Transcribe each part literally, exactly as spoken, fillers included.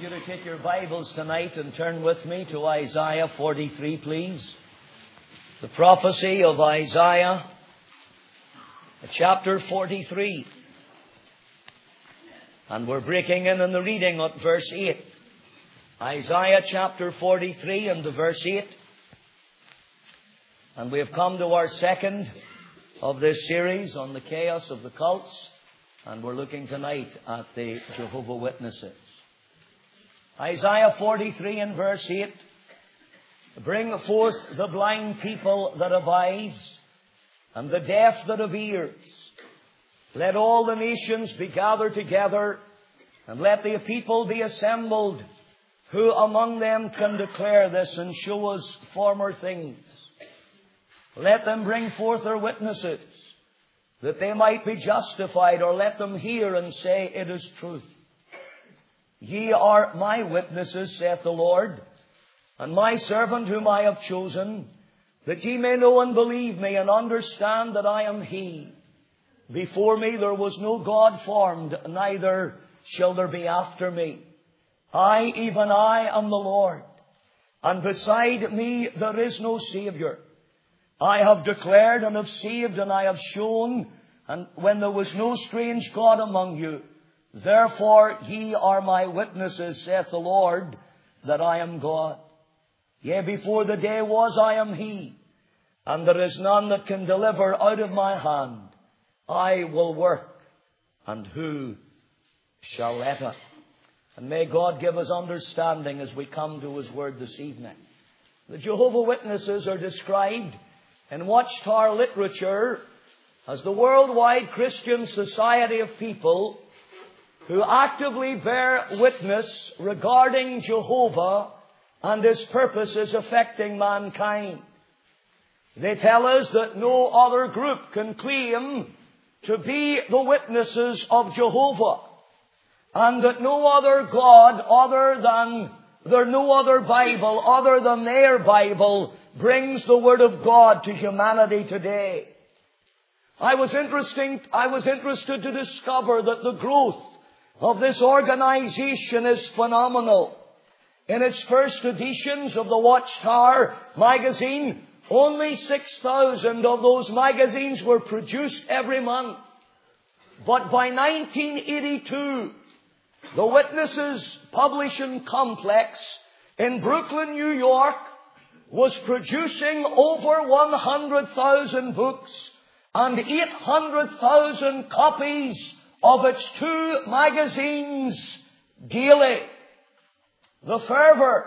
you to take your Bibles tonight and turn with me to Isaiah forty-three, please. The prophecy of Isaiah, chapter forty-three. And we're breaking in on the reading at verse eight. Isaiah chapter forty-three and the verse eight. And we have come to our second of this series on the chaos of the cults. And we're looking tonight at the Jehovah's Witnesses. Isaiah forty-three and verse eight. Bring forth the blind people that have eyes, and the deaf that have ears. Let all the nations be gathered together, and let the people be assembled. Who among them can declare this and show us former things? Let them bring forth their witnesses, that they might be justified, or let them hear and say, it is truth. Ye are my witnesses, saith the Lord, and my servant whom I have chosen, that ye may know and believe me, and understand that I am He. Before me there was no God formed, neither shall there be after me. I, even I, am the Lord, and beside me there is no Saviour. I have declared and have saved, and I have shown, and when there was no strange God among you. Therefore ye are my witnesses, saith the Lord, that I am God. Yea, before the day was, I am He, and there is none that can deliver out of my hand. I will work, and who shall let it? And may God give us understanding as we come to His Word this evening. The Jehovah's Witnesses are described in Watchtower literature as the worldwide Christian society of people who actively bear witness regarding Jehovah and His purposes affecting mankind. They tell us that no other group can claim to be the witnesses of Jehovah, and that no other God other than there no other Bible other than their Bible brings the Word of God to humanity today. I was interesting, I was interested to discover that the growth of this organization is phenomenal. In its first editions of the Watchtower magazine, only six thousand of those magazines were produced every month. But by nineteen eighty-two, the Witnesses Publishing Complex in Brooklyn, New York, was producing over one hundred thousand books and eight hundred thousand copies of its two magazines daily. The fervor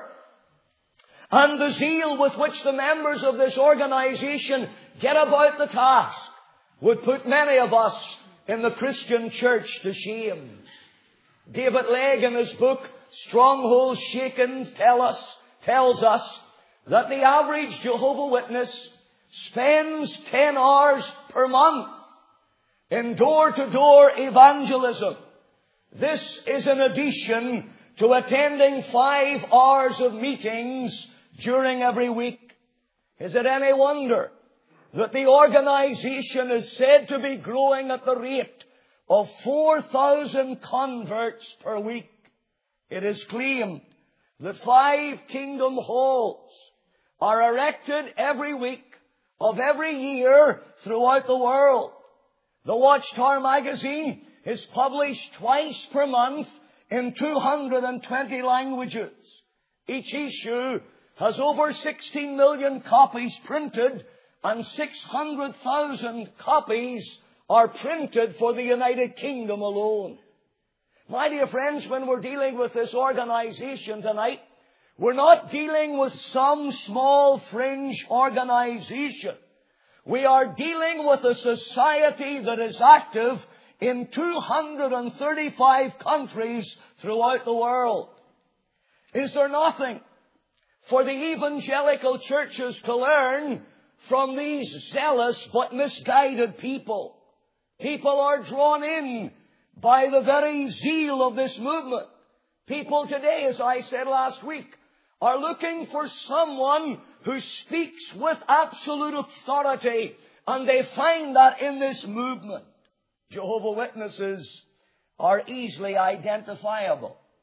and the zeal with which the members of this organization get about the task would put many of us in the Christian church to shame. David Legg, in his book Strongholds Shaken, tell us, tells us that the average Jehovah's Witness spends ten hours per month in door-to-door evangelism. This is in addition to attending five hours of meetings during every week. Is it any wonder that the organization is said to be growing at the rate of four thousand converts per week? It is claimed that five kingdom halls are erected every week of every year throughout the world. The Watchtower magazine is published twice per month in two hundred twenty languages. Each issue has over sixteen million copies printed, and six hundred thousand copies are printed for the United Kingdom alone. My dear friends, when we're dealing with this organization tonight, we're not dealing with some small fringe organization. We are dealing with a society that is active in two hundred thirty-five countries throughout the world. Is there nothing for the evangelical churches to learn from these zealous but misguided people? People are drawn in by the very zeal of this movement. People today, as I said last week, are looking for someone who speaks with absolute authority, and they find that in this movement. Jehovah's Witnesses are easily identifiable.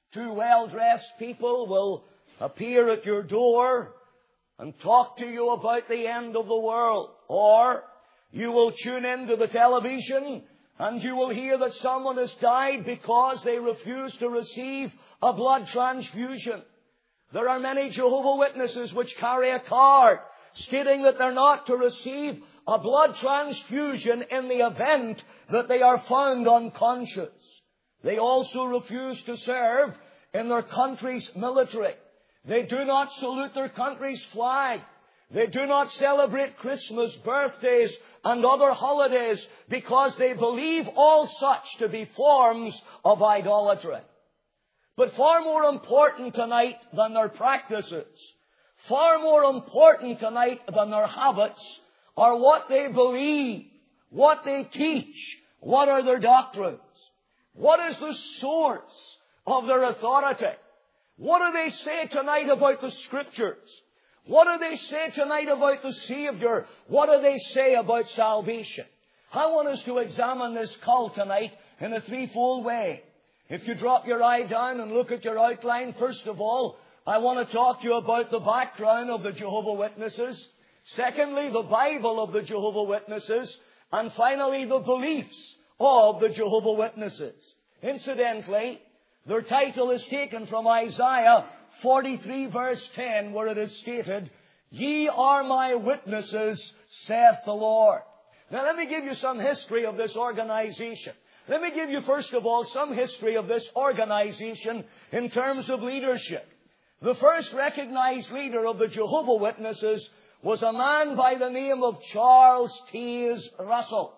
Two well-dressed people will appear at your door and talk to you about the end of the world. Or you will tune into the television and you will hear that someone has died because they refused to receive a blood transfusion. There are many Jehovah's Witnesses which carry a card stating that they're not to receive a blood transfusion in the event that they are found unconscious. They also refuse to serve in their country's military. They do not salute their country's flag. They do not celebrate Christmas, birthdays, and other holidays because they believe all such to be forms of idolatry. But far more important tonight than their practices, far more important tonight than their habits, are what they believe, what they teach, what are their doctrines, what is the source of their authority. What do they say tonight about the Scriptures? What do they say tonight about the Savior? What do they say about salvation? I want us to examine this cult tonight in a threefold way. If you drop your eye down and look at your outline, first of all, I want to talk to you about the background of the Jehovah's Witnesses. Secondly, the Bible of the Jehovah's Witnesses. And finally, the beliefs of the Jehovah's Witnesses. Incidentally, their title is taken from Isaiah forty-three verse ten, where it is stated, "Ye are my witnesses, saith the Lord." Now let me give you some history of this organization. Let me give you first of all some history of this organization in terms of leadership. The first recognized leader of the Jehovah's Witnesses was a man by the name of Charles Taze Russell.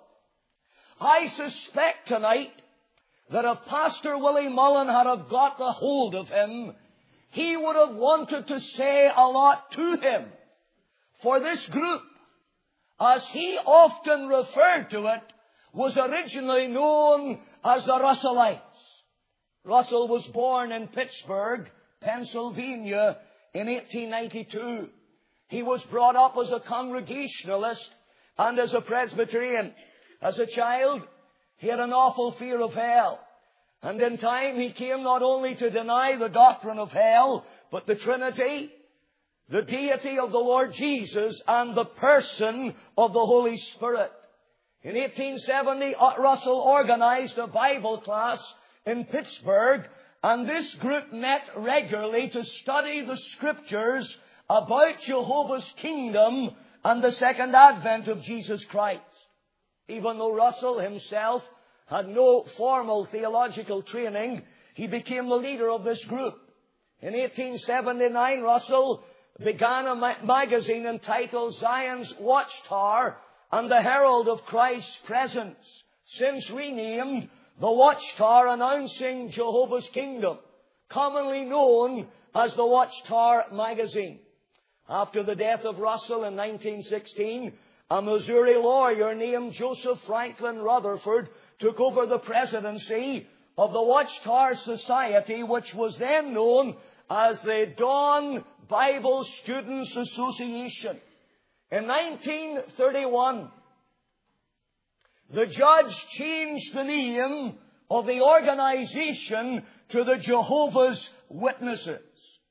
I suspect tonight that if Pastor Willie Mullen had have got the hold of him, he would have wanted to say a lot to him. For this group, as he often referred to it, was originally known as the Russellites. Russell was born in Pittsburgh, Pennsylvania, in eighteen ninety-two. He was brought up as a Congregationalist and as a Presbyterian. As a child, he had an awful fear of hell. And in time, he came not only to deny the doctrine of hell, but the Trinity, the deity of the Lord Jesus, and the person of the Holy Spirit. In eighteen seventy, Russell organized a Bible class in Pittsburgh, and this group met regularly to study the Scriptures about Jehovah's kingdom and the second advent of Jesus Christ. Even though Russell himself had no formal theological training, he became the leader of this group. In eighteen seventy-nine, Russell began a ma- magazine entitled Zion's Watchtower and the Herald of Christ's Presence, since renamed the Watchtower Announcing Jehovah's Kingdom, commonly known as the Watchtower Magazine. After the death of Russell in nineteen sixteen, a Missouri lawyer named Joseph Franklin Rutherford took over the presidency of the Watchtower Society, which was then known as the Dawn Bible Students Association. In nineteen thirty-one, the judge changed the name of the organization to the Jehovah's Witnesses.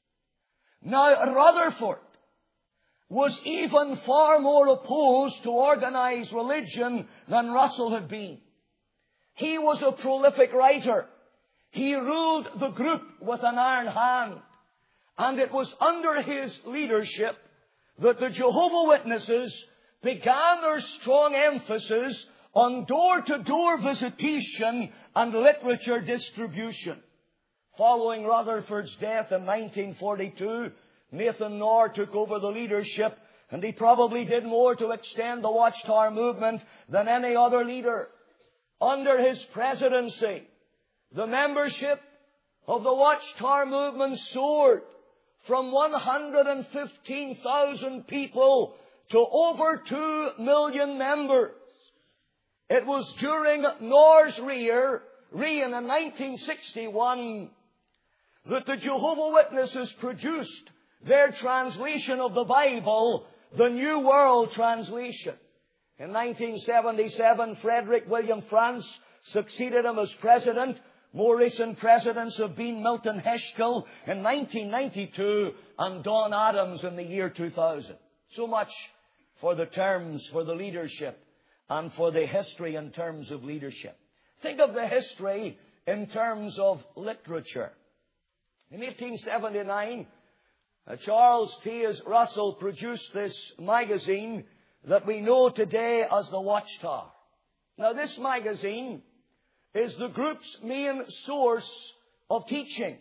Now, Rutherford was even far more opposed to organized religion than Russell had been. He was a prolific writer. He ruled the group with an iron hand. And it was under his leadership that the Jehovah's Witnesses began their strong emphasis on door-to-door visitation and literature distribution. Following Rutherford's death in nineteen forty-two, Nathan Knorr took over the leadership, and he probably did more to extend the Watchtower movement than any other leader. Under his presidency, the membership of the Watchtower movement soared from one hundred fifteen thousand people to over two million members. It was during Knorr's reign in nineteen sixty-one that the Jehovah's Witnesses produced their translation of the Bible, the New World Translation. In nineteen seventy-seven, Frederick William France succeeded him as president. More recent presidents have been Milton Heschel in nineteen ninety-two and Don Adams in the year two thousand. So much for the terms for the leadership and for the history in terms of leadership. Think of the history in terms of literature. In eighteen seventy-nine, Charles Taze Russell produced this magazine that we know today as the Watchtower. Now, this magazine is the group's main source of teaching.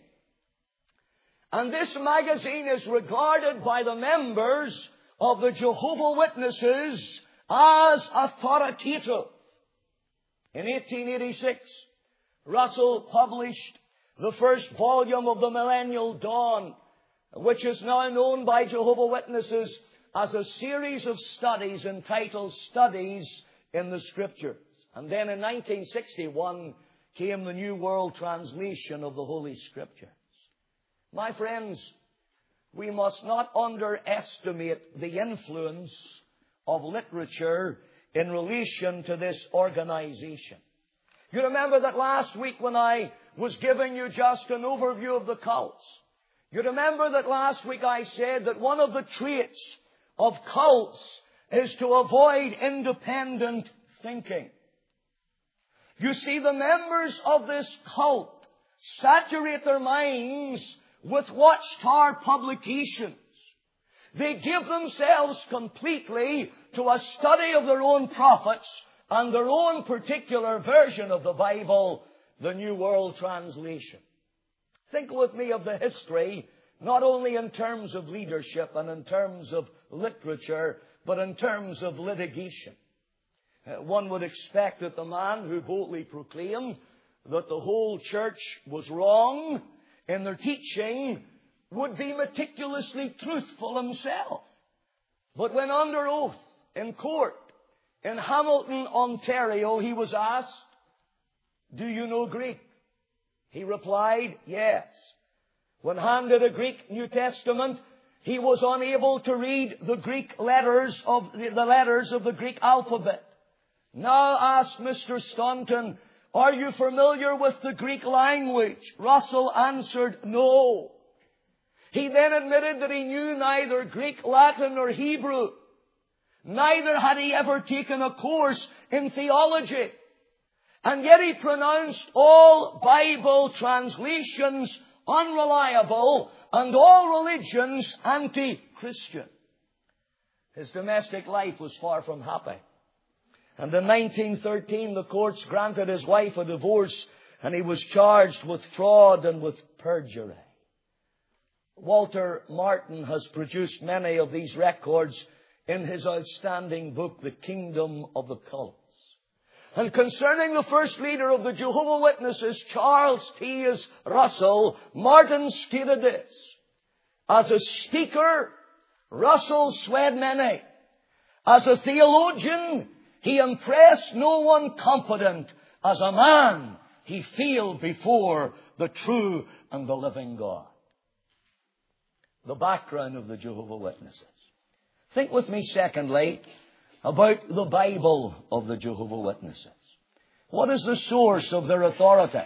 And this magazine is regarded by the members of the Jehovah's Witnesses as authoritative. In eighteen eighty-six, Russell published the first volume of the Millennial Dawn, which is now known by Jehovah's Witnesses as a series of studies entitled Studies in the Scriptures. And then in nineteen sixty-one came the New World Translation of the Holy Scriptures. My friends, we must not underestimate the influence of literature in relation to this organization. You remember that last week when I was giving you just an overview of the cults. You remember that last week I said that one of the traits of cults is to avoid independent thinking. You see, the members of this cult saturate their minds with Watchtower publications. They give themselves completely to a study of their own prophets and their own particular version of the Bible, the New World Translation. Think with me of the history, not only in terms of leadership and in terms of literature, but in terms of litigation. Uh, one would expect that the man who boldly proclaimed that the whole church was wrong in their teaching would be meticulously truthful himself. But when under oath in court in Hamilton, Ontario, he was asked, "Do you know Greek?" He replied, "Yes." When handed a Greek New Testament, he was unable to read the Greek letters of the, the letters of the Greek alphabet. Now asked Mister Staunton, "Are you familiar with the Greek language?" Russell answered, "No." He then admitted that he knew neither Greek, Latin, nor Hebrew. Neither had he ever taken a course in theology. And yet he pronounced all Bible translations unreliable and all religions anti-Christian. His domestic life was far from happy. And in nineteen thirteen, the courts granted his wife a divorce, and he was charged with fraud and with perjury. Walter Martin has produced many of these records in his outstanding book, The Kingdom of the Cults. And concerning the first leader of the Jehovah's Witnesses, Charles Taze Russell, Martin stated this: "As a speaker, Russell swayed many. As a theologian, he impressed no one competent. As a man, he failed before the true and the living God." The background of the Jehovah's Witnesses. Think with me, secondly, about the Bible of the Jehovah's Witnesses. What is the source of their authority?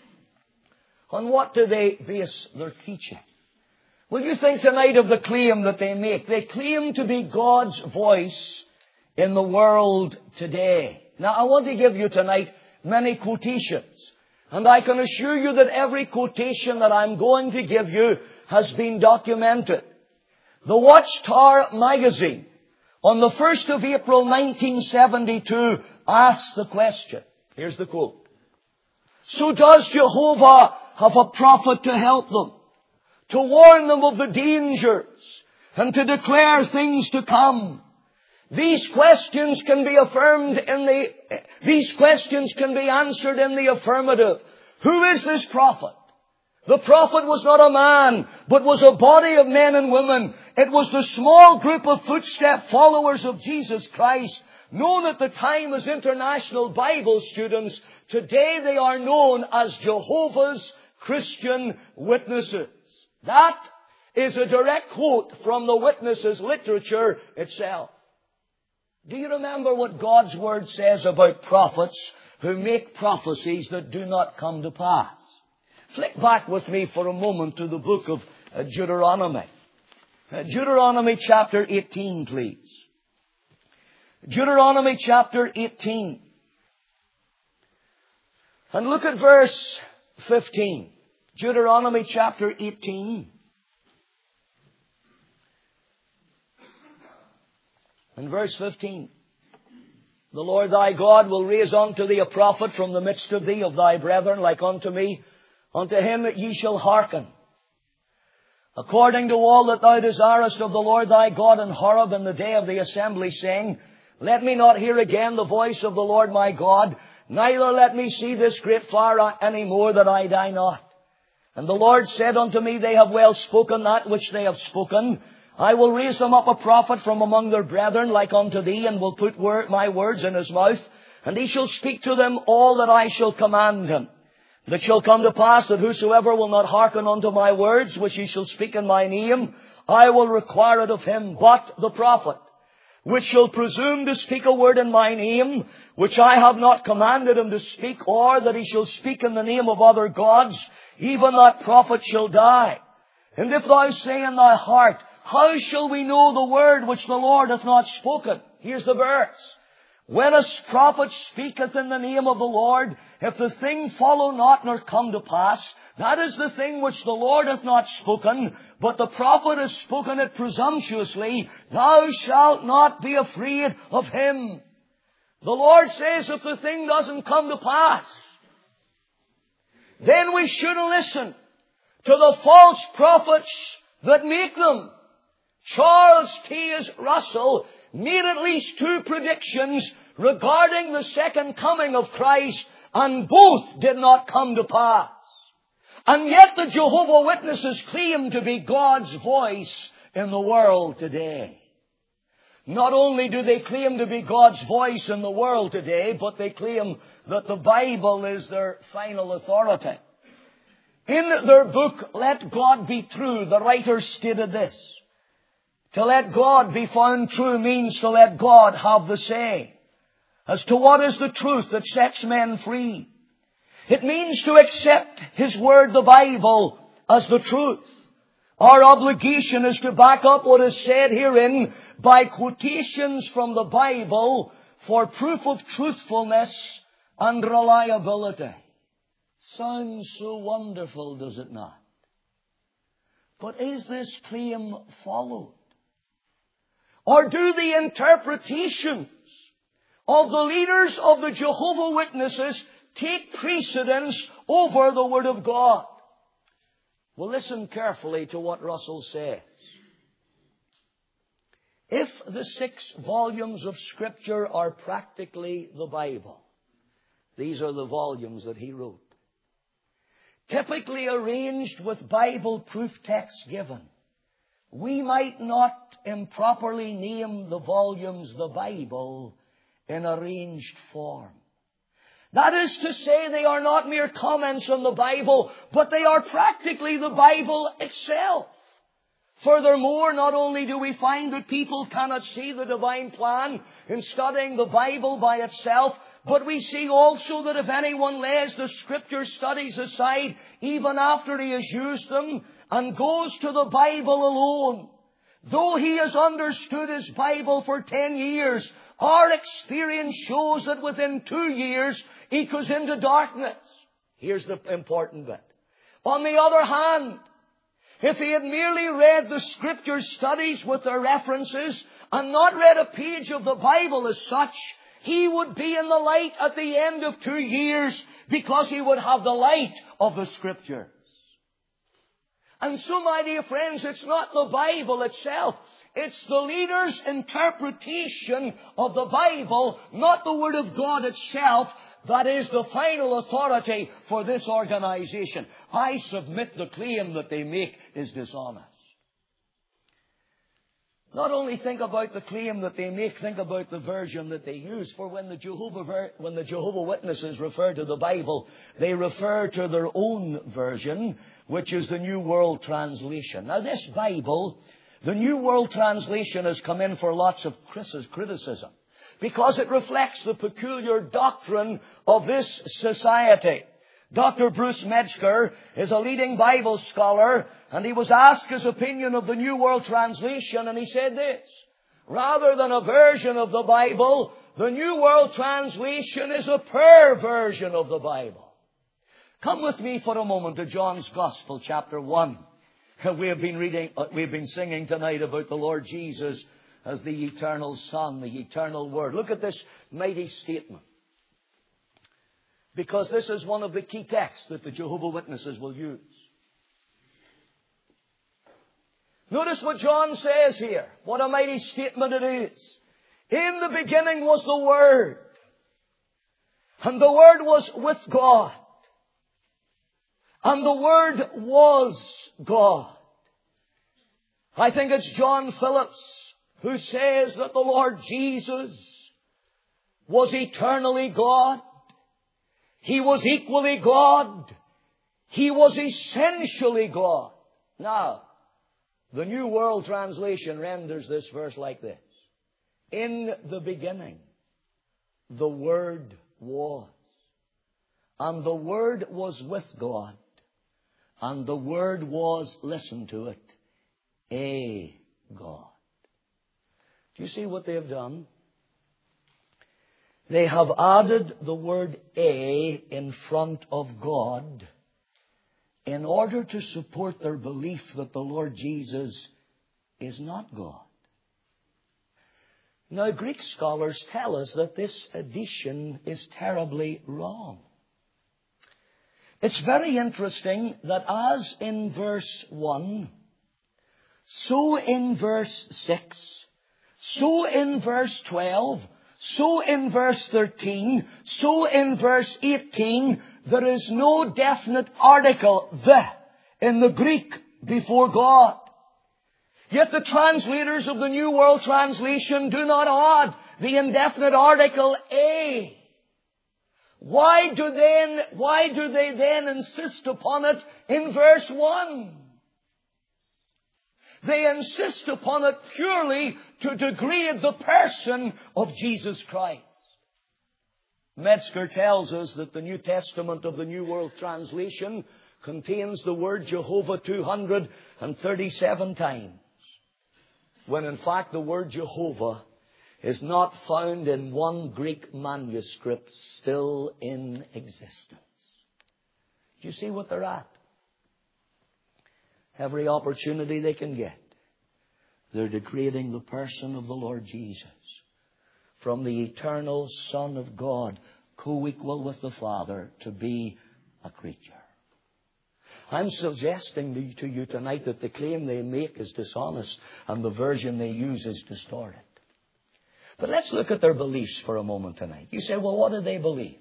On what do they base their teaching? Will you think tonight of the claim that they make? They claim to be God's voice in the world today. Now, I want to give you tonight many quotations. And I can assure you that every quotation that I'm going to give you has been documented. The Watchtower magazine, on the first of April nineteen seventy-two, asked the question. Here's the quote. "So does Jehovah have a prophet to help them, to warn them of the dangers, and to declare things to come? These questions can be affirmed in the, these questions can be answered in the affirmative. Who is this prophet? The prophet was not a man, but was a body of men and women. It was the small group of footstep followers of Jesus Christ, known at the time as International Bible Students. Today they are known as Jehovah's Christian Witnesses." That is a direct quote from the Witnesses literature itself. Do you remember what God's Word says about prophets who make prophecies that do not come to pass? Flick back with me for a moment to the book of uh, Deuteronomy. Uh, Deuteronomy chapter eighteen, please. Deuteronomy chapter eighteen. And look at verse fifteen. Deuteronomy chapter eighteen. And verse fifteen. The Lord thy God will raise unto thee a prophet from the midst of thee, of thy brethren, like unto me. Unto him ye shall hearken, according to all that thou desirest of the Lord thy God in Horeb in the day of the assembly, saying, Let me not hear again the voice of the Lord my God, neither let me see this great fire any more, that I die not. And the Lord said unto me, They have well spoken that which they have spoken. I will raise them up a prophet from among their brethren, like unto thee, and will put word, my words in his mouth, and he shall speak to them all that I shall command him. And it shall come to pass that whosoever will not hearken unto my words, which he shall speak in my name, I will require it of him. But the prophet, which shall presume to speak a word in my name, which I have not commanded him to speak, or that he shall speak in the name of other gods, even that prophet shall die. And if thou say in thy heart, How shall we know the word which the Lord hath not spoken? Here's the verse. When a prophet speaketh in the name of the Lord, if the thing follow not nor come to pass, that is the thing which the Lord hath not spoken, but the prophet has spoken it presumptuously, thou shalt not be afraid of him. The Lord says if the thing doesn't come to pass, then we shouldn't listen to the false prophets that make them. Charles T S Russell made at least two predictions regarding the second coming of Christ, and both did not come to pass. And yet the Jehovah's Witnesses claim to be God's voice in the world today. Not only do they claim to be God's voice in the world today, but they claim that the Bible is their final authority. In their book, Let God Be True, the writer stated this. To let God be found true means to let God have the say as to what is the truth that sets men free. It means to accept His Word, the Bible, as the truth. Our obligation is to back up what is said herein by quotations from the Bible for proof of truthfulness and reliability. Sounds so wonderful, does it not? But is this claim followed? Or do the interpretations of the leaders of the Jehovah's Witnesses take precedence over the Word of God? Well, listen carefully to what Russell says. If the six volumes of Scripture are practically the Bible, these are the volumes that he wrote, typically arranged with Bible proof texts given, we might not improperly name the volumes the Bible in arranged form. That is to say, they are not mere comments on the Bible, but they are practically the Bible itself. Furthermore, not only do we find that people cannot see the divine plan in studying the Bible by itself, but we see also that if anyone lays the Scripture studies aside, even after he has used them, and goes to the Bible alone, though he has understood his Bible for ten years, our experience shows that within two years he goes into darkness. Here's the important bit. On the other hand, if he had merely read the Scripture studies with their references and not read a page of the Bible as such, he would be in the light at the end of two years because he would have the light of the Scriptures. And so, my dear friends, it's not the Bible itself. It's the leader's interpretation of the Bible, not the Word of God itself, that is the final authority for this organization. I submit the claim that they make is dishonest. Not only think about the claim that they make, think about the version that they use. For when the Jehovah, when the Jehovah's Witnesses refer to the Bible, they refer to their own version, which is the New World Translation. Now, this Bible, the New World Translation, has come in for lots of criticism because it reflects the peculiar doctrine of this society. Doctor Bruce Metzger is a leading Bible scholar, and he was asked his opinion of the New World Translation, and he said this: rather than a version of the Bible, the New World Translation is a perversion of the Bible. Come with me for a moment to John's Gospel, chapter one. We have been reading, uh, we've been singing tonight about the Lord Jesus as the eternal Son, the eternal Word. Look at this mighty statement, because this is one of the key texts that the Jehovah's Witnesses will use. Notice what John says here. What a mighty statement it is. In the beginning was the Word, and the Word was with God, and the Word was God. I think it's John Phillips who says that the Lord Jesus was eternally God. He was equally God. He was essentially God. Now, the New World Translation renders this verse like this: in the beginning, the Word was, and the Word was with God, and the Word was, listen to it, a God. Do you see what they have done? They have added the word a in front of God in order to support their belief that the Lord Jesus is not God. Now, Greek scholars tell us that this addition is terribly wrong. It's very interesting that as in verse one, so in verse six, so in verse twelve, so in verse thirteen, so in verse eighteen, there is no definite article, the, in the Greek before God. Yet the translators of the New World Translation do not add the indefinite article a. Why do then, why do they then insist upon it in verse one? They insist upon it purely to degrade the person of Jesus Christ. Metzger tells us that the New Testament of the New World Translation contains the word Jehovah two hundred thirty-seven times, when in fact the word Jehovah is not found in one Greek manuscript still in existence. Do you see what they're at? Every opportunity they can get, they're degrading the person of the Lord Jesus from the eternal Son of God, co-equal with the Father, to be a creature. I'm suggesting to you tonight that the claim they make is dishonest and the version they use is distorted. But let's look at their beliefs for a moment tonight. You say, well, what do they believe?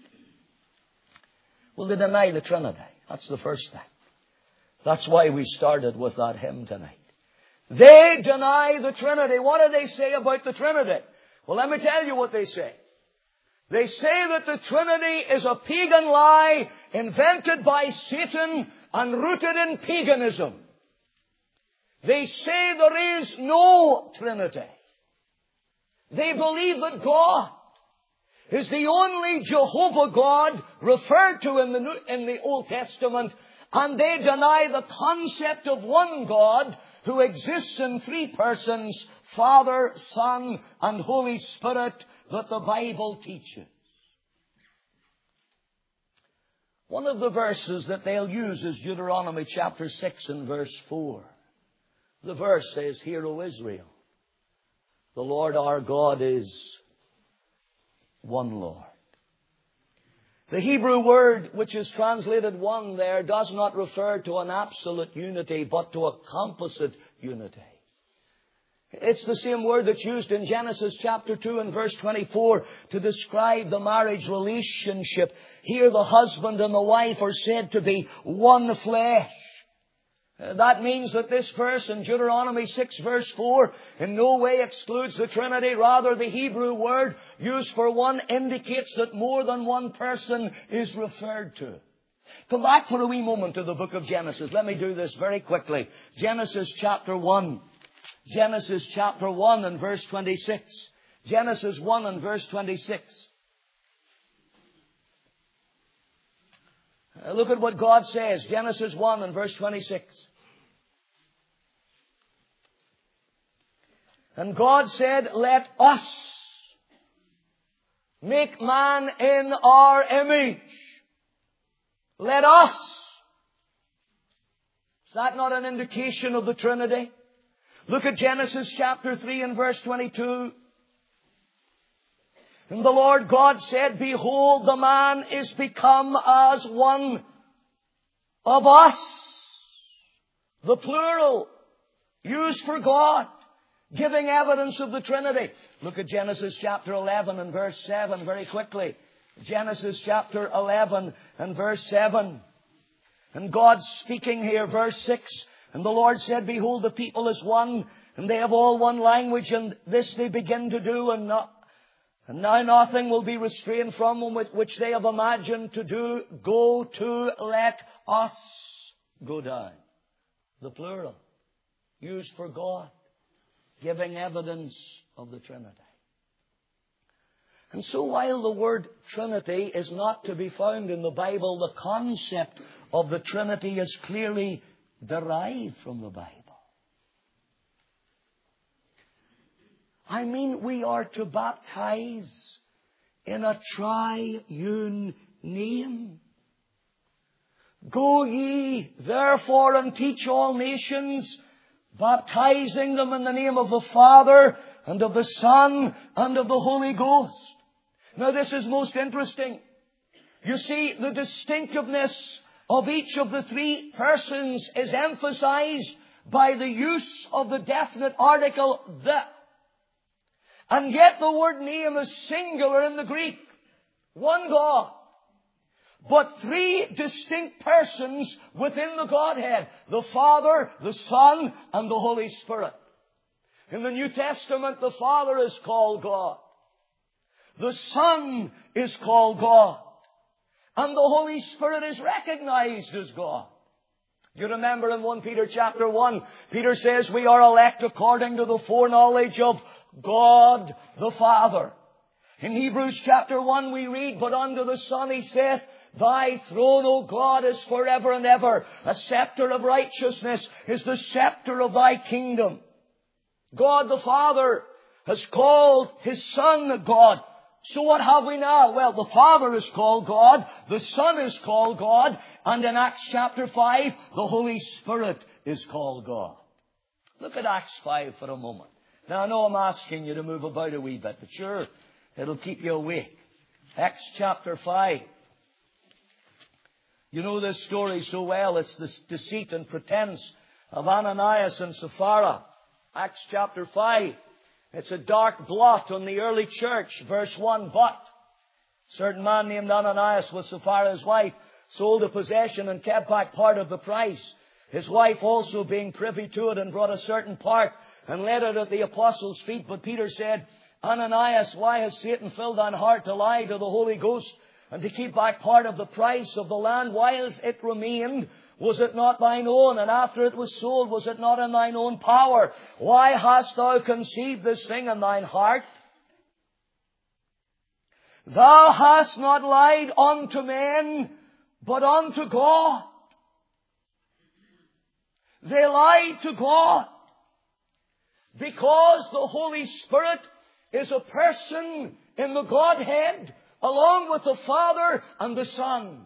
Well, they deny the Trinity. That's the first thing. That's why we started with that hymn tonight. They deny the Trinity. What do they say about the Trinity? Well, let me tell you what they say. They say that the Trinity is a pagan lie invented by Satan and rooted in paganism. They say there is no Trinity. They believe that God is the only Jehovah God referred to in the, New, in the Old Testament, and they deny the concept of one God who exists in three persons, Father, Son, and Holy Spirit, that the Bible teaches. One of the verses that they'll use is Deuteronomy chapter six and verse four. The verse says, "Hear, O Israel, the Lord our God is one Lord." The Hebrew word which is translated one there does not refer to an absolute unity, but to a composite unity. It's the same word that's used in Genesis chapter two and verse twenty-four to describe the marriage relationship. Here the husband and the wife are said to be one flesh. That means that this verse in Deuteronomy six verse four in no way excludes the Trinity. Rather, the Hebrew word used for one indicates that more than one person is referred to. Come back for a wee moment to the book of Genesis. Let me do this very quickly. Genesis chapter one. Genesis chapter one and verse twenty-six. Genesis one and verse twenty-six. Uh, Look at what God says. Genesis one and verse twenty-six. And God said, let us make man in our image. Let us. Is that not an indication of the Trinity? Look at Genesis chapter three and verse twenty-two. And the Lord God said, behold, the man is become as one of us. The plural, used for God, giving evidence of the Trinity. Look at Genesis chapter eleven and verse seven very quickly. Genesis chapter eleven and verse seven. And God speaking here, verse six. And the Lord said, behold, the people is one, and they have all one language, and this they begin to do, and not And now nothing will be restrained from them which they have imagined to do. Go to, let us go down. The plural, used for God, giving evidence of the Trinity. And so while the word Trinity is not to be found in the Bible, the concept of the Trinity is clearly derived from the Bible. I mean, we are to baptize in a triune name. Go ye, therefore, and teach all nations, baptizing them in the name of the Father, and of the Son, and of the Holy Ghost. Now, this is most interesting. You see, the distinctiveness of each of the three persons is emphasized by the use of the definite article, the. And yet the word name is singular in the Greek. One God. But three distinct persons within the Godhead. The Father, the Son, and the Holy Spirit. In the New Testament, the Father is called God. The Son is called God. And the Holy Spirit is recognized as God. You remember in First Peter chapter one, Peter says we are elect according to the foreknowledge of God the Father. In Hebrews chapter one we read, but unto the Son he saith, thy throne, O God, is forever and ever. A scepter of righteousness is the scepter of thy kingdom. God the Father has called his Son God. So what have we now? Well, the Father is called God, the Son is called God, and in Acts chapter five, the Holy Spirit is called God. Look at Acts five for a moment. Now, I know I'm asking you to move about a wee bit, but sure, it'll keep you awake. Acts chapter five. You know this story so well. It's the deceit and pretense of Ananias and Sapphira. Acts chapter five. It's a dark blot on the early church. Verse one, but a certain man named Ananias was Sapphira's wife, sold a possession and kept back part of the price. His wife also being privy to it and brought a certain part and laid it at the apostles' feet. But Peter said, Ananias, why has Satan filled thine heart to lie to the Holy Ghost and to keep back part of the price of the land whilst it remained? Was it not thine own? And after it was sold, was it not in thine own power? Why hast thou conceived this thing in thine heart? Thou hast not lied unto men, but unto God. They lied to God because the Holy Spirit is a person in the Godhead along with the Father and the Son.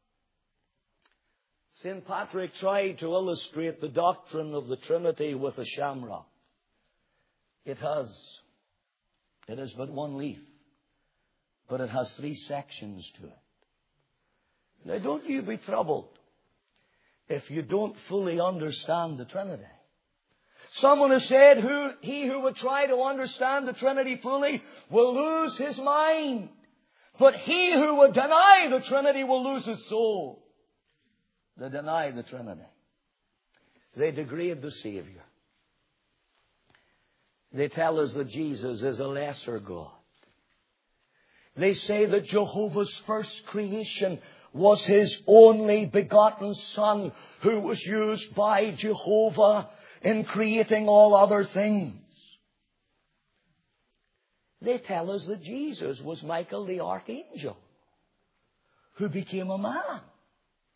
Saint Patrick tried to illustrate the doctrine of the Trinity with a shamrock. It has. It is but one leaf, but it has three sections to it. Now, don't you be troubled if you don't fully understand the Trinity. Someone has said, who, he who would try to understand the Trinity fully will lose his mind. But he who would deny the Trinity will lose his soul. They deny the Trinity. They degrade the Savior. They tell us that Jesus is a lesser God. They say that Jehovah's first creation was his only begotten Son, who was used by Jehovah in creating all other things. They tell us that Jesus was Michael the archangel, who became a man.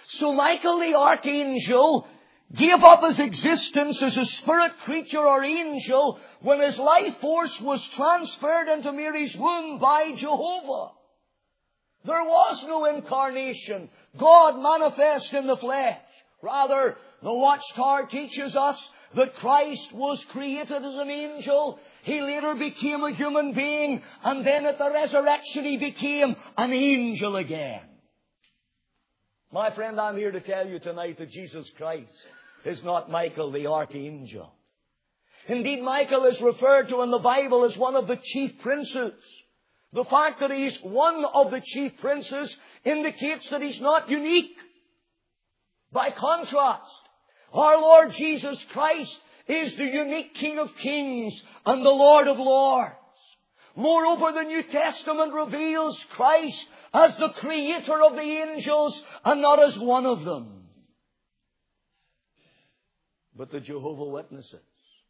So Michael the archangel gave up his existence as a spirit creature or angel when his life force was transferred into Mary's womb by Jehovah. There was no incarnation, God manifest in the flesh. Rather, the Watchtower teaches us that Christ was created as an angel. He later became a human being, and then at the resurrection He became an angel again. My friend, I'm here to tell you tonight that Jesus Christ is not Michael the archangel. Indeed, Michael is referred to in the Bible as one of the chief princes. The fact that he's one of the chief princes indicates that he's not unique. By contrast, our Lord Jesus Christ is the unique King of Kings and the Lord of Lords. Moreover, the New Testament reveals Christ as the creator of the angels and not as one of them. But the Jehovah Witnesses,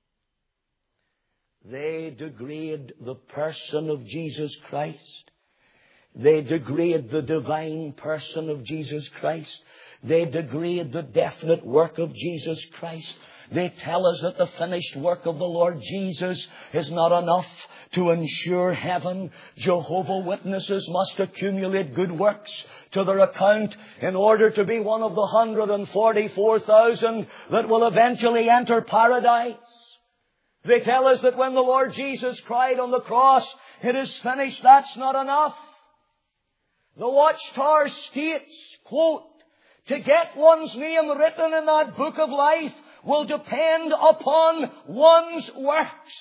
they degrade the person of Jesus Christ. They degrade the divine person of Jesus Christ. They degrade the definite work of Jesus Christ. They tell us that the finished work of the Lord Jesus is not enough to ensure heaven. Jehovah Witnesses must accumulate good works to their account in order to be one of the one hundred forty-four thousand that will eventually enter paradise. They tell us that when the Lord Jesus cried on the cross, "It is finished," that's not enough. The Watchtower states, quote, "To get one's name written in that book of life will depend upon one's works."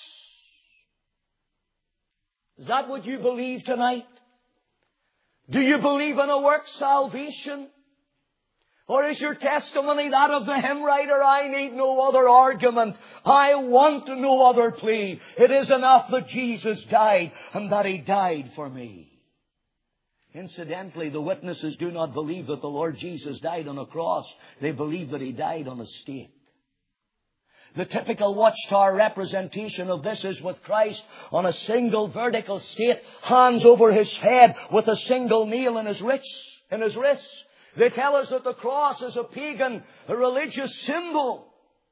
Is that what you believe tonight? Do you believe in a work salvation? Or is your testimony that of the hymn writer, "I need no other argument. I want no other plea. It is enough that Jesus died and that He died for me"? Incidentally, the witnesses do not believe that the Lord Jesus died on a cross. They believe that He died on a stake. The typical Watchtower representation of this is with Christ on a single vertical stake, hands over His head with a single nail in His wrists. In his wrists. They tell us that the cross is a pagan, a religious symbol.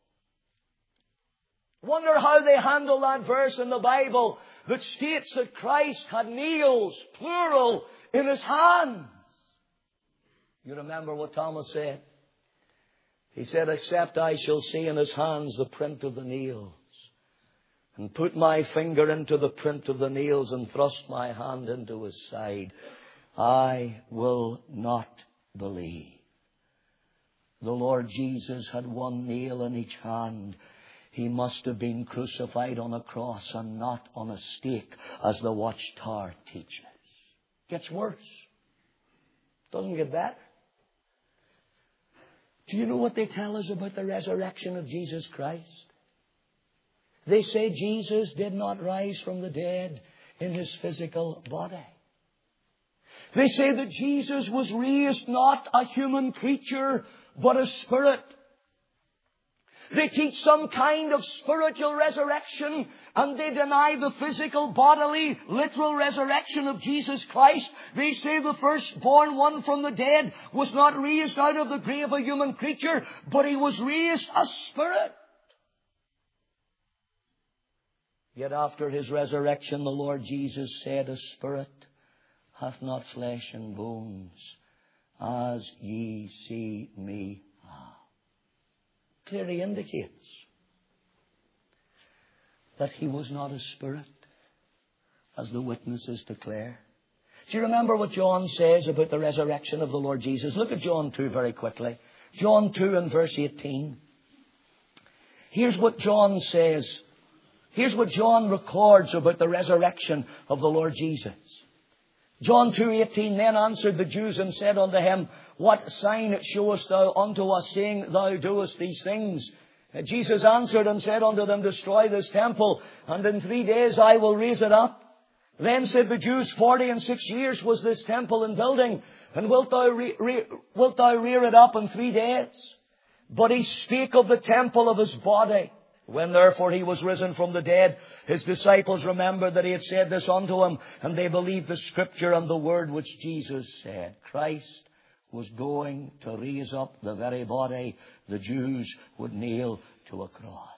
Wonder how they handle that verse in the Bible that states that Christ had nails, plural, in His hands. You remember what Thomas said? He said, "Except I shall see in His hands the print of the nails, and put my finger into the print of the nails, and thrust my hand into His side, I will not believe." The Lord Jesus had one nail in each hand. He must have been crucified on a cross and not on a stake, as the Watchtower teaches. Gets worse. Doesn't get better. Do you know what they tell us about the resurrection of Jesus Christ? They say Jesus did not rise from the dead in His physical body. They say that Jesus was raised not a human creature, but a spirit. They teach some kind of spiritual resurrection, and they deny the physical, bodily, literal resurrection of Jesus Christ. They say the firstborn one from the dead was not raised out of the grave a human creature, but He was raised a spirit. Yet after His resurrection, the Lord Jesus said, "A spirit hath not flesh and bones, as ye see me have." Clearly indicates that He was not a spirit, as the witnesses declare. Do you remember what John says about the resurrection of the Lord Jesus? Look at John two very quickly. John two and verse eighteen. Here's what John says. Here's what John records about the resurrection of the Lord Jesus. John two eighteen, "Then answered the Jews and said unto Him, What sign showest thou unto us, saying, Thou doest these things? Jesus answered and said unto them, Destroy this temple, and in three days I will raise it up. Then said the Jews, Forty and six years was this temple in building, and wilt thou, re- re- wilt thou rear it up in three days? But He spake of the temple of His body. When therefore He was risen from the dead, His disciples remembered that He had said this unto Him, and they believed the Scripture and the word which Jesus said." Christ was going to raise up the very body the Jews would nail to a cross.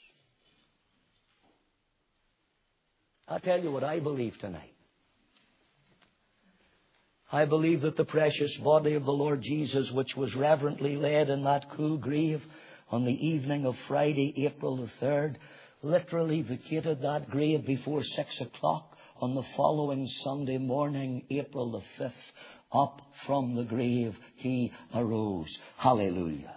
I'll tell you what I believe tonight. I believe that the precious body of the Lord Jesus, which was reverently laid in that cool grave on the evening of Friday, April the third, literally vacated that grave before six o'clock on the following Sunday morning, April the fifth. Up from the grave He arose. Hallelujah.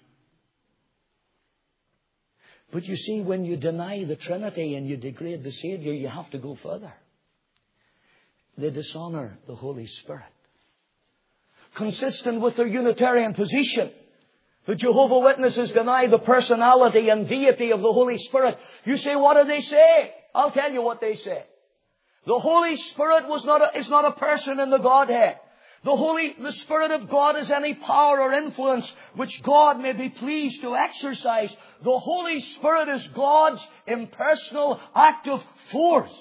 But you see, when you deny the Trinity and you degrade the Savior, you have to go further. They dishonor the Holy Spirit. Consistent with their Unitarian position, the Jehovah's Witnesses deny the personality and deity of the Holy Spirit. You say, what do they say? I'll tell you what they say. The Holy Spirit was not a, is not a person in the Godhead. The Holy, the Spirit of God is any power or influence which God may be pleased to exercise. The Holy Spirit is God's impersonal active force.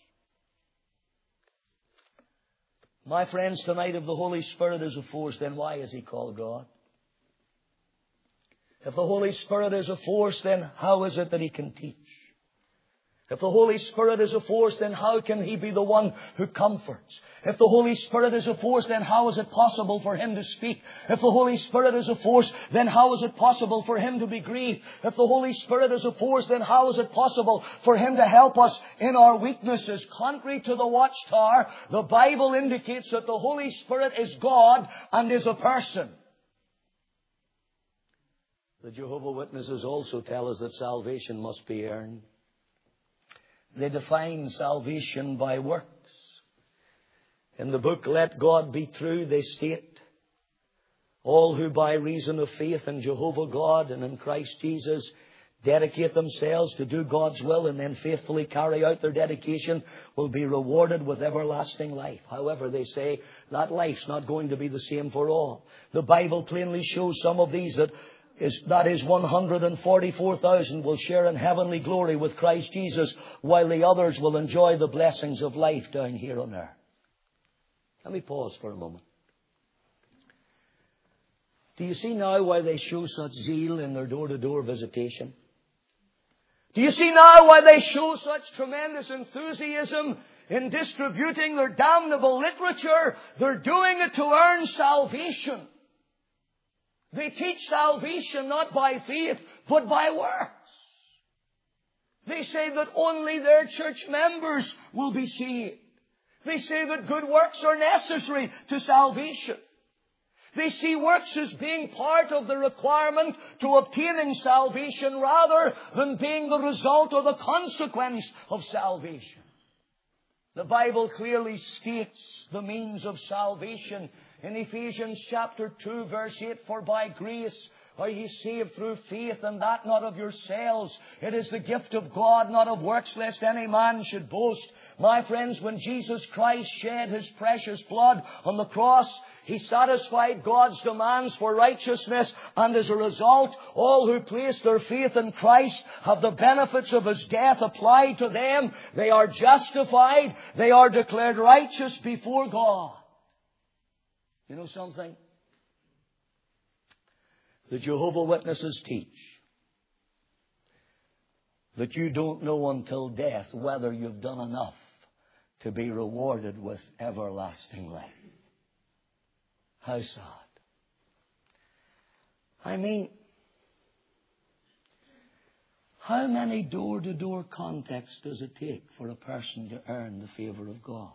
My friends, tonight, if the Holy Spirit is a force, then why is He called God? If the Holy Spirit is a force, then how is it that He can teach? If the Holy Spirit is a force, then how can He be the one who comforts? If the Holy Spirit is a force, then how is it possible for Him to speak? If the Holy Spirit is a force, then how is it possible for Him to be grieved? If the Holy Spirit is a force, then how is it possible for Him to help us in our weaknesses? Contrary to the Watchtower, the Bible indicates that the Holy Spirit is God and is a person. The Jehovah's Witnesses also tell us that salvation must be earned. They define salvation by works. In the book, Let God Be True, they state, all who by reason of faith in Jehovah God and in Christ Jesus dedicate themselves to do God's will and then faithfully carry out their dedication will be rewarded with everlasting life. However, they say that life's not going to be the same for all. The Bible plainly shows some of these that Is, that is one hundred forty-four thousand will share in heavenly glory with Christ Jesus, while the others will enjoy the blessings of life down here on earth. Let me pause for a moment. Do you see now why they show such zeal in their door-to-door visitation? Do you see now why they show such tremendous enthusiasm in distributing their damnable literature? They're doing it to earn salvation. They teach salvation not by faith, but by works. They say that only their church members will be saved. They say that good works are necessary to salvation. They see works as being part of the requirement to obtaining salvation rather than being the result or the consequence of salvation. The Bible clearly states the means of salvation in Ephesians chapter two, verse eight, for by grace are ye saved through faith, and that not of yourselves. It is the gift of God, not of works, lest any man should boast. My friends, when Jesus Christ shed His precious blood on the cross, He satisfied God's demands for righteousness, and as a result, all who place their faith in Christ have the benefits of His death applied to them. They are justified. They are declared righteous before God. You know something? The Jehovah's Witnesses teach that you don't know until death whether you've done enough to be rewarded with everlasting life. How sad. I mean, how many door-to-door contacts does it take for a person to earn the favor of God?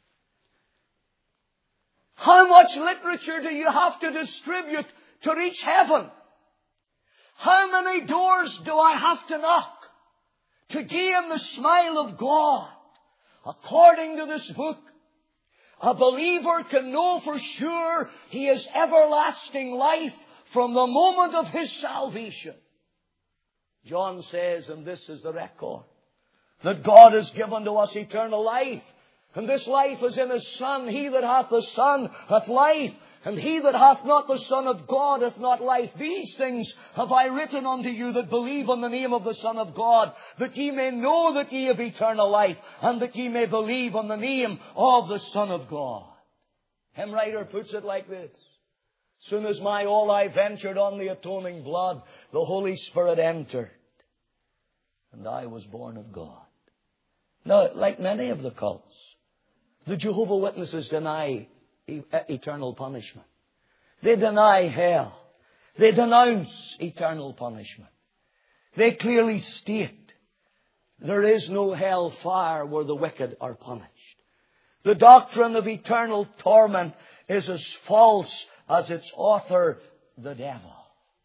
How much literature do you have to distribute to reach heaven? How many doors do I have to knock to gain the smile of God? According to this book, a believer can know for sure he has everlasting life from the moment of his salvation. John says, and this is the record, that God has given to us eternal life. And this life is in His Son. He that hath the Son hath life. And he that hath not the Son of God hath not life. These things have I written unto you that believe on the name of the Son of God, that ye may know that ye have eternal life, and that ye may believe on the name of the Son of God. Hymn writer puts it like this: Soon as my all I ventured on the atoning blood, the Holy Spirit entered. And I was born of God. Now, like many of the cults, the Jehovah's Witnesses deny e- eternal punishment. They deny hell. They denounce eternal punishment. They clearly state there is no hell fire where the wicked are punished. The doctrine of eternal torment is as false as its author, the devil.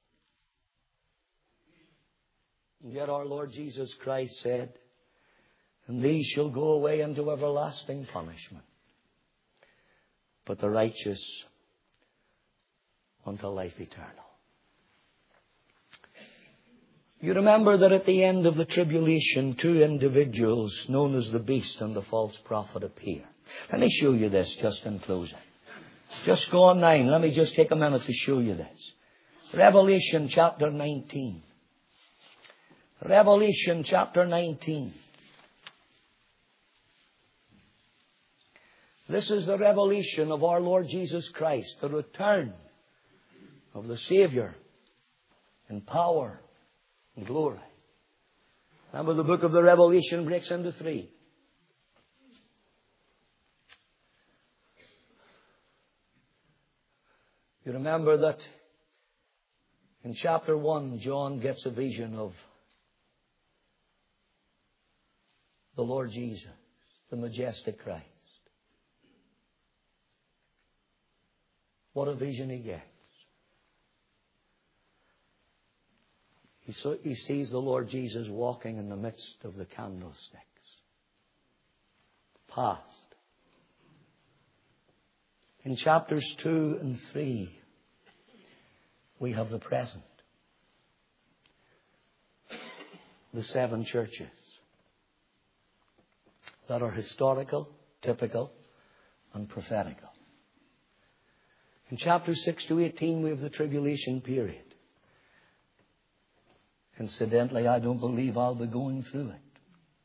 And yet our Lord Jesus Christ said, and these shall go away into everlasting punishment, but the righteous unto life eternal. You remember that at the end of the tribulation, two individuals known as the beast and the false prophet appear. Let me show you this just in closing. Just go on nine. Let me just take a minute to show you this. Revelation chapter nineteen. Revelation chapter nineteen. This is the revelation of our Lord Jesus Christ, the return of the Savior in power and glory. Remember, the book of the Revelation breaks into three. You remember that in chapter one, John gets a vision of the Lord Jesus, the majestic Christ. What a vision he gets. He, so, he sees the Lord Jesus walking in the midst of the candlesticks. Past. In chapters two and three, we have the present. The seven churches that are historical, typical, and prophetical. In chapters six to eighteen, we have the tribulation period. Incidentally, I don't believe I'll be going through it.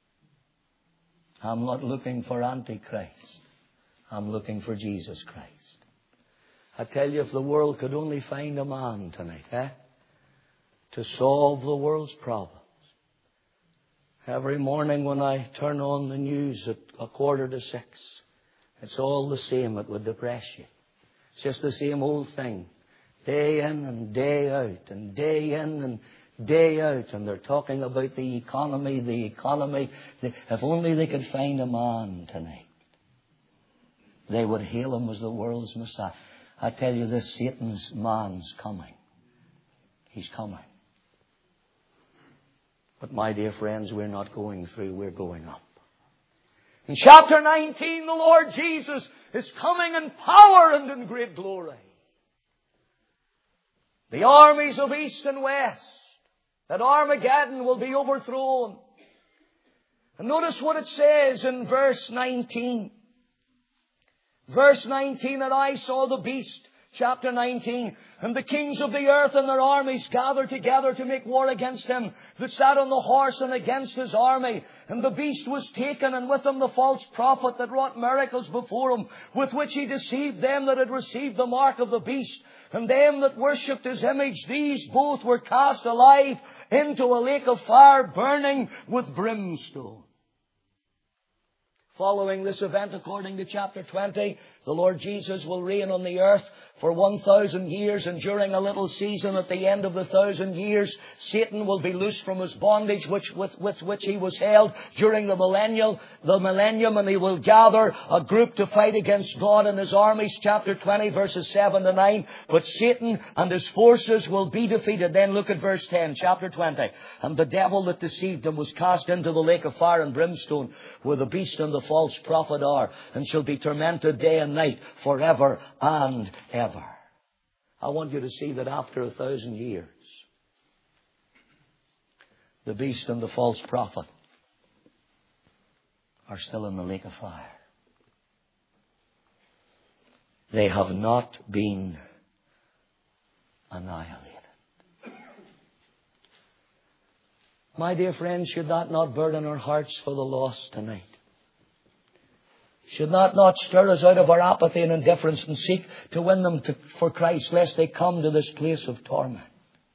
I'm not looking for Antichrist. I'm looking for Jesus Christ. I tell you, if the world could only find a man tonight, eh, to solve the world's problems. Every morning when I turn on the news at a quarter to six, it's all the same. It would depress you. It's just the same old thing. Day in and day out and day in and day out. And they're talking about the economy, the economy. If only they could find a man tonight, they would hail him as the world's Messiah. I tell you this, Satan's man's coming. He's coming. But my dear friends, we're not going through, we're going up. In chapter nineteen, the Lord Jesus is coming in power and in great glory. The armies of east and west at Armageddon will be overthrown. And notice what it says in verse nineteen. Verse nineteen, and I saw the beast, chapter nineteen, and the kings of the earth and their armies gathered together to make war against him that sat on the horse and against his army. And the beast was taken, and with him the false prophet that wrought miracles before him, with which he deceived them that had received the mark of the beast, and them that worshipped his image. These both were cast alive into a lake of fire burning with brimstone. Following this event, according to chapter twenty, the Lord Jesus will reign on the earth for one thousand years, and during a little season at the end of the thousand years, Satan will be loosed from his bondage which, with, with which he was held during the millennial, the millennium, and he will gather a group to fight against God and his armies, chapter twenty, verses seven to nine. But Satan and his forces will be defeated. Then look at verse ten, chapter twenty. And the devil that deceived him was cast into the lake of fire and brimstone, where the beast and the false prophet are, and shall be tormented day and night forever and ever. I want you to see that after a thousand years, the beast and the false prophet are still in the lake of fire. They have not been annihilated. My dear friends, should that not burden our hearts for the lost tonight? Should that not stir us out of our apathy and indifference and seek to win them to, for Christ, lest they come to this place of torment?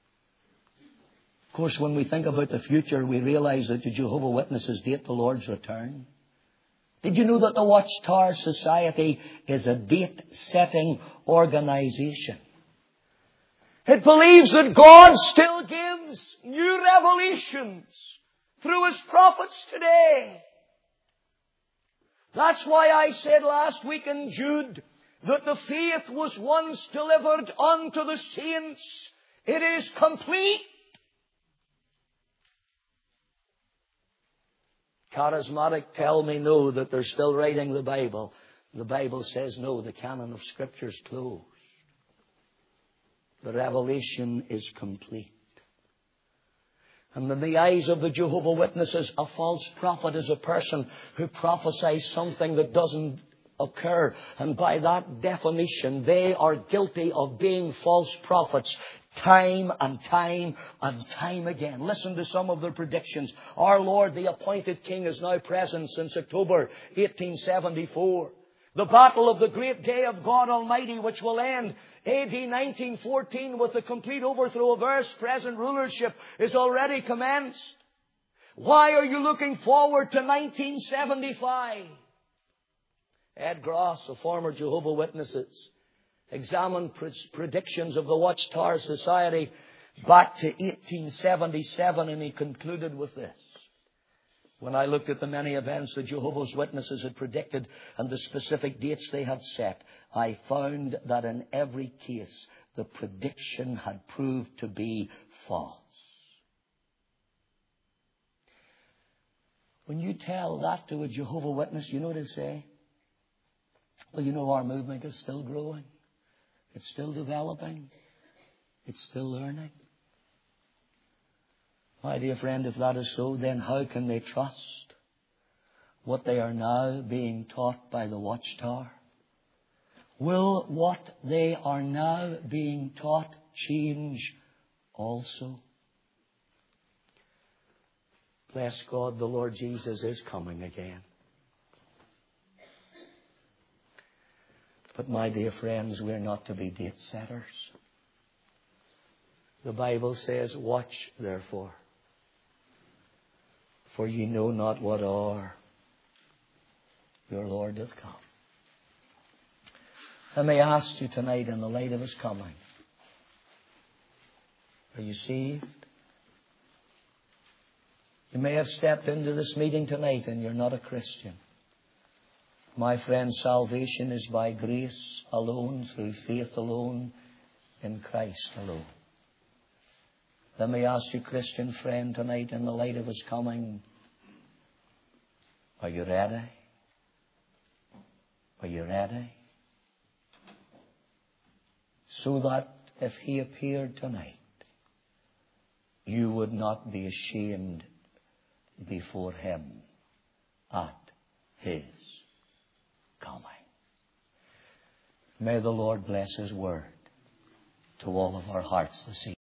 Of course, when we think about the future, we realize that the Jehovah's Witnesses date the Lord's return. Did you know that the Watchtower Society is a date-setting organization? It believes that God still gives new revelations through His prophets today. That's why I said last week in Jude that the faith was once delivered unto the saints. It is complete. Charismatic tell me no, that they're still writing the Bible. The Bible says no, the canon of Scripture is closed. The revelation is complete. And in the eyes of the Jehovah's Witnesses, a false prophet is a person who prophesies something that doesn't occur. And by that definition, they are guilty of being false prophets time and time and time again. Listen to some of their predictions. Our Lord, the appointed King, is now present since October eighteen seventy-four. The battle of the great day of God Almighty, which will end A D nineteen fourteen with the complete overthrow of Earth's present rulership, is already commenced. Why are you looking forward to nineteen seventy-five? Ed Gross, a former Jehovah's Witnesses, examined predictions of the Watchtower Society back to eighteen seventy-seven, and he concluded with this. When I looked at the many events the Jehovah's Witnesses had predicted and the specific dates they had set, I found that in every case the prediction had proved to be false. When you tell that to a Jehovah's Witness, you know what they'll say? Well, you know, our movement is still growing. It's still developing. It's still learning. My dear friend, if that is so, then how can they trust what they are now being taught by the Watchtower? Will what they are now being taught change also? Bless God, the Lord Jesus is coming again. But my dear friends, we're not to be date setters. The Bible says, watch therefore, for ye know not what hour your Lord doth come. I may ask you tonight in the light of His coming, are you saved? You may have stepped into this meeting tonight and you're not a Christian. My friend, salvation is by grace alone, through faith alone, in Christ alone. Let me ask you, Christian friend, tonight in the light of His coming, are you ready? Are you ready? So that if He appeared tonight, you would not be ashamed before Him at His coming. May the Lord bless His word to all of our hearts this evening.